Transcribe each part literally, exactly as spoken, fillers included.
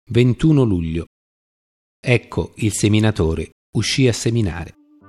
ventuno luglio. Ecco il seminatore uscì a seminare.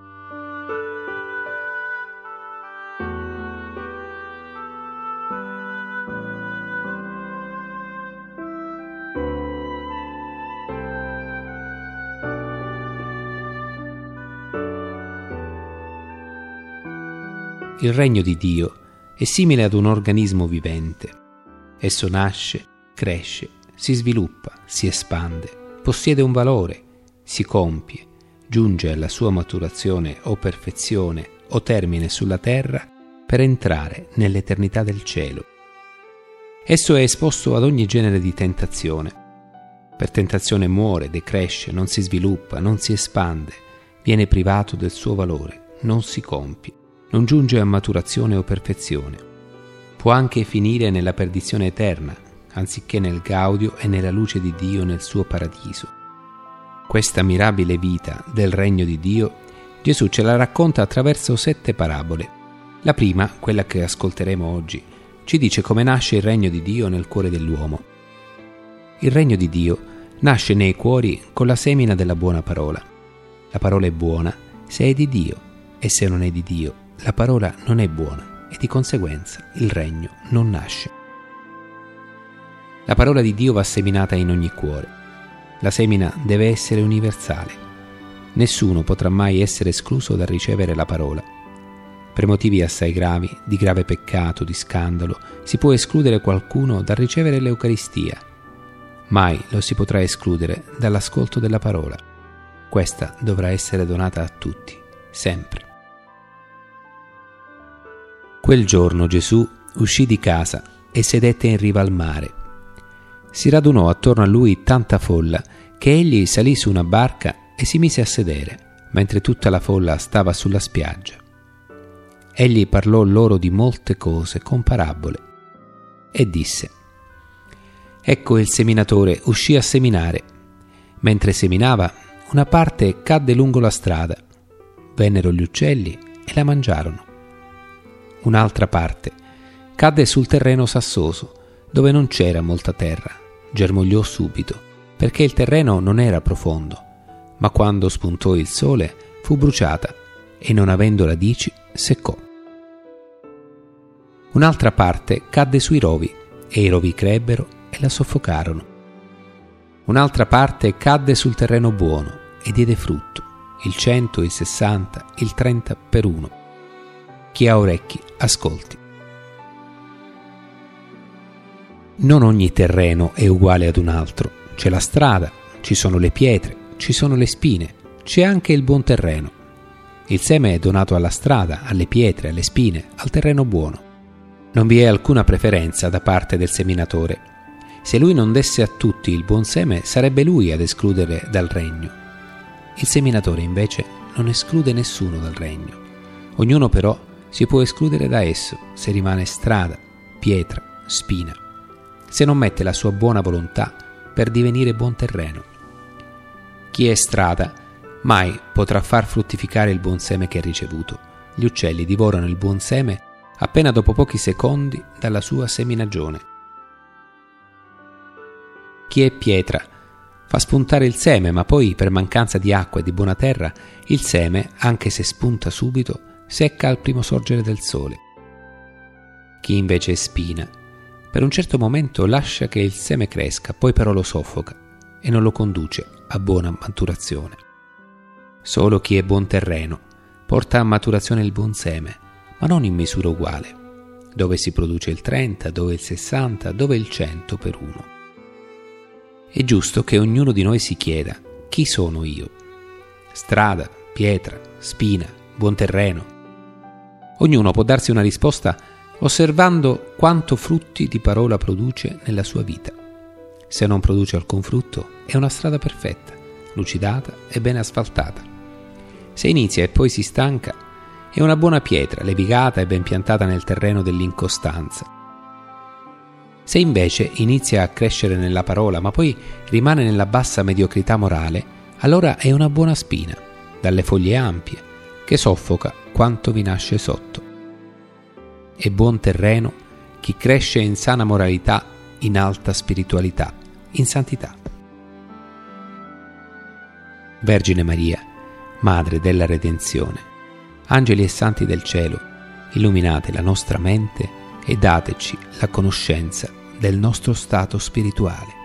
Il regno di Dio è simile ad un organismo vivente. Esso nasce, cresce, si sviluppa, si espande, possiede un valore, si compie, giunge alla sua maturazione o perfezione o termine sulla terra per entrare nell'eternità del cielo. Esso è esposto ad ogni genere di tentazione. Per tentazione muore, decresce, non si sviluppa, non si espande, viene privato del suo valore, non si compie, non giunge a maturazione o perfezione. Può anche finire nella perdizione eterna, anziché nel gaudio e nella luce di Dio nel suo paradiso. Questa mirabile vita del regno di Dio, Gesù ce la racconta attraverso sette parabole. La prima, quella che ascolteremo oggi, ci dice come nasce il regno di Dio nel cuore dell'uomo. Il regno di Dio nasce nei cuori con la semina della buona parola. La parola è buona se è di Dio, e se non è di Dio, la parola non è buona e di conseguenza il regno non nasce. La parola di Dio va seminata in ogni cuore. La semina deve essere universale. Nessuno potrà mai essere escluso dal ricevere la parola. Per motivi assai gravi, di grave peccato, di scandalo, si può escludere qualcuno dal ricevere l'Eucaristia. Mai lo si potrà escludere dall'ascolto della parola. Questa dovrà essere donata a tutti, sempre. Quel giorno Gesù uscì di casa e sedette in riva al mare. Si radunò attorno a lui tanta folla che egli salì su una barca e si mise a sedere, mentre tutta la folla stava sulla spiaggia. Egli parlò loro di molte cose con parabole e disse: Ecco il seminatore uscì a seminare. Mentre seminava, una parte cadde lungo la strada. Vennero gli uccelli e la mangiarono. Un'altra parte cadde sul terreno sassoso, dove non c'era molta terra. Germogliò subito, perché il terreno non era profondo, ma quando spuntò il sole fu bruciata e, non avendo radici, seccò. Un'altra parte cadde sui rovi, e i rovi crebbero e la soffocarono. Un'altra parte cadde sul terreno buono e diede frutto, il cento, il sessanta, il trenta per uno. Chi ha orecchi, ascolti. Non ogni terreno è uguale ad un altro. C'è la strada, ci sono le pietre, ci sono le spine, c'è anche il buon terreno. Il seme è donato alla strada, alle pietre, alle spine, al terreno buono. Non vi è alcuna preferenza da parte del seminatore. Se lui non desse a tutti il buon seme, sarebbe lui ad escludere dal regno. Il seminatore invece non esclude nessuno dal regno. Ognuno però si può escludere da esso se rimane strada, pietra, spina, se non mette la sua buona volontà per divenire buon terreno. Chi è strada mai potrà far fruttificare il buon seme che ha ricevuto. Gli uccelli divorano il buon seme appena dopo pochi secondi dalla sua seminagione. Chi è pietra fa spuntare il seme, ma poi per mancanza di acqua e di buona terra il seme, anche se spunta subito, secca al primo sorgere del sole. Chi invece è spina, per un certo momento lascia che il seme cresca, poi però lo soffoca e non lo conduce a buona maturazione. Solo chi è buon terreno porta a maturazione il buon seme, ma non in misura uguale, dove si produce il trenta, dove il sessanta, dove il cento per uno. È giusto che ognuno di noi si chieda: chi sono io? Strada, pietra, spina, buon terreno? Ognuno può darsi una risposta osservando quanto frutti di parola produce nella sua vita. Se non produce alcun frutto, è una strada perfetta, lucidata e ben asfaltata. Se inizia e poi si stanca, è una buona pietra, levigata e ben piantata nel terreno dell'incostanza. Se invece inizia a crescere nella parola, ma poi rimane nella bassa mediocrità morale, allora è una buona spina, dalle foglie ampie, che soffoca quanto vi nasce sotto. È buon terreno chi cresce in sana moralità, in alta spiritualità, in santità. Vergine Maria, Madre della Redenzione, angeli e santi del cielo, illuminate la nostra mente e dateci la conoscenza del nostro stato spirituale.